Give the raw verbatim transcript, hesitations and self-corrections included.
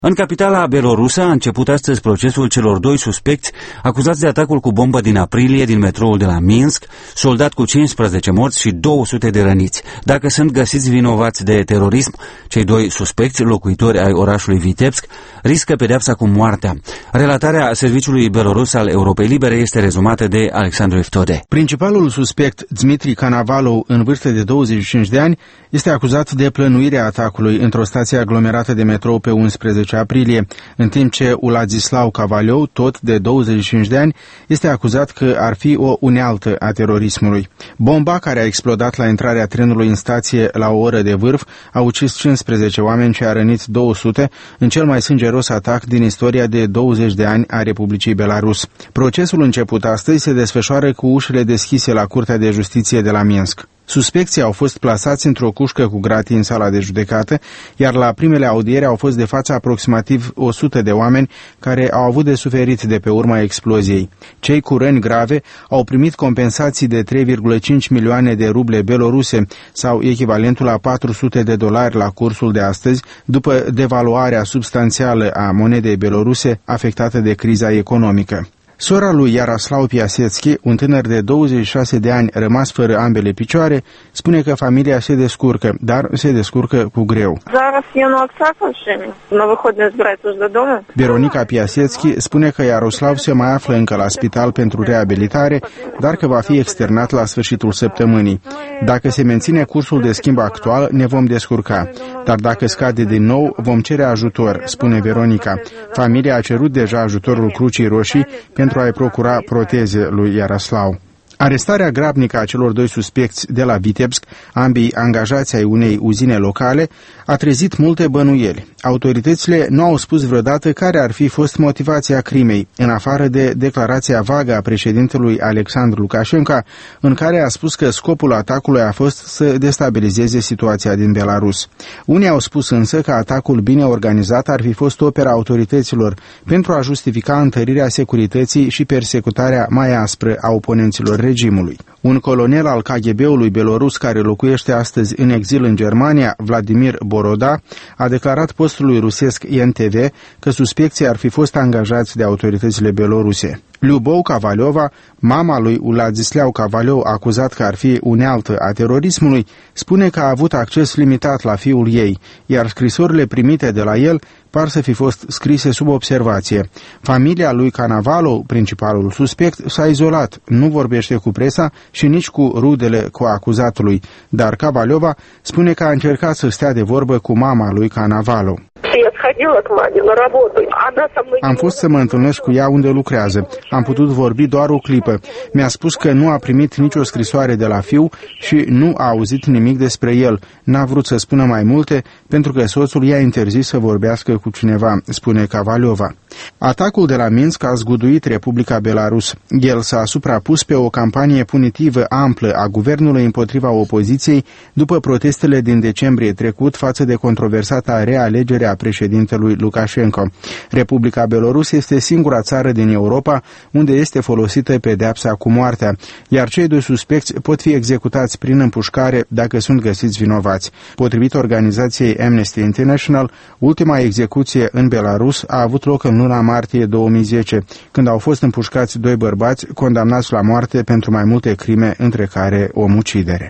În capitala belorusă a început astăzi procesul celor doi suspecți acuzați de atacul cu bombă din aprilie din metroul de la Minsk, soldat cu cincisprezece morți și două sute de răniți. Dacă sunt găsiți vinovați de terorism, cei doi suspecți, locuitori ai orașului Vitebsk, riscă pedeapsa cu moartea. Relatarea serviciului belorus al Europei Libere este rezumată de Alexandru Iftode. Principalul suspect, Dmitri Kanavalov, în vârstă de douăzeci și cinci de ani, este acuzat de plănuirea atacului într-o stație aglomerată de metrou pe unsprezece aprilie, în timp ce Uladzislau Kavaliov, tot de douăzeci și cinci de ani, este acuzat că ar fi o unealtă a terorismului. Bomba care a explodat la intrarea trenului în stație la o oră de vârf a ucis cincisprezece oameni și a rănit două sute în cel mai sângeros atac din istoria de douăzeci de ani a Republicii Belarus. Procesul început astăzi se desfășoară cu ușile deschise la Curtea de Justiție de la Minsk. Suspecții au fost plasați într-o cușcă cu gratii în sala de judecată, iar la primele audiere au fost de față aproximativ o sută de oameni care au avut de suferit de pe urma exploziei. Cei cu răni grave au primit compensații de trei virgulă cinci milioane de ruble beloruse sau echivalentul la patru sute de dolari la cursul de astăzi, după devaluarea substanțială a monedei beloruse afectată de criza economică. Sora lui Iaroslau Piasetski, un tânăr de douăzeci și șase de ani rămas fără ambele picioare, spune că familia se descurcă, dar se descurcă cu greu. Veronica Piasetski spune că Iaroslau se mai află încă la spital pentru reabilitare, dar că va fi externat la sfârșitul săptămânii. Dacă se menține cursul de schimb actual, ne vom descurca, dar dacă scade din nou, vom cere ajutor, spune Veronica. Familia a cerut deja ajutorul Crucii Roșii pentru pentru a-i procura proteze lui Iaroslau. Arestarea grabnică a celor doi suspecți de la Vitebsk, ambii angajați ai unei uzine locale, a trezit multe bănuieli. Autoritățile nu au spus vreodată care ar fi fost motivația crimei, în afară de declarația vagă a președintelui Alexandru Lukashenko, în care a spus că scopul atacului a fost să destabilizeze situația din Belarus. Unii au spus însă că atacul bine organizat ar fi fost opera autorităților pentru a justifica întărirea securității și persecutarea mai aspră a oponenților regimului. Un colonel al K G B-ului belorus care locuiește astăzi în exil în Germania, Vladimir Boroda, a declarat postului rusesc N T V că suspecții ar fi fost angajați de autoritățile beloruse. Lyubov Kavaliova, mama lui Uladzislau Kavaliov, acuzat că ar fi unealtă a terorismului, spune că a avut acces limitat la fiul ei, iar scrisorile primite de la el par să fi fost scrise sub observație. Familia lui Kanavalov, principalul suspect, s-a izolat, nu vorbește cu presa și nici cu rudele cu acuzatului, dar Kavaliova spune că a încercat să stea de vorbă cu mama lui Kanavalov. Am fost să mă întâlnesc cu ea unde lucrează. Am putut vorbi doar o clipă. Mi-a spus că nu a primit nicio scrisoare de la fiu și nu a auzit nimic despre el. N-a vrut să spună mai multe pentru că soțul i-a interzis să vorbească cu cineva, spune Kavaliova. Atacul de la Minsk a zguduit Republica Belarus. El s-a suprapus pe o campanie punitivă amplă a guvernului împotriva opoziției după protestele din decembrie trecut față de controversata realegere a președintelui Lukashenko. Republica Belarus este singura țară din Europa unde este folosită pedeapsa cu moartea, iar cei doi suspecți pot fi executați prin împușcare dacă sunt găsiți vinovați. Potrivit organizației Amnesty International, ultima execuție în Belarus a avut loc în luna martie două mii zece, când au fost împușcați doi bărbați condamnați la moarte pentru mai multe crime, între care omucidere.